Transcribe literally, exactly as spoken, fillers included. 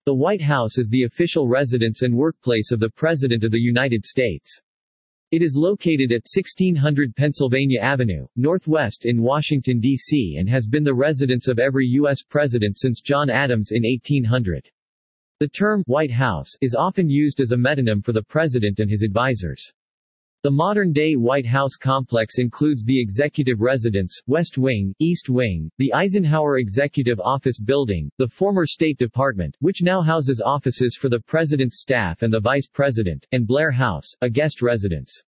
The White House is the official residence and workplace of the President of the United States. It is located at sixteen hundred Pennsylvania Avenue, Northwest in Washington, D C and has been the residence of every U S president since John Adams in eighteen hundred. The term White House is often used as a metonym for the president and his advisors. The modern-day White House complex includes the Executive Residence, West Wing, East Wing, the Eisenhower Executive Office Building, the former State Department, which now houses offices for the President's staff and the Vice President, and Blair House, a guest residence.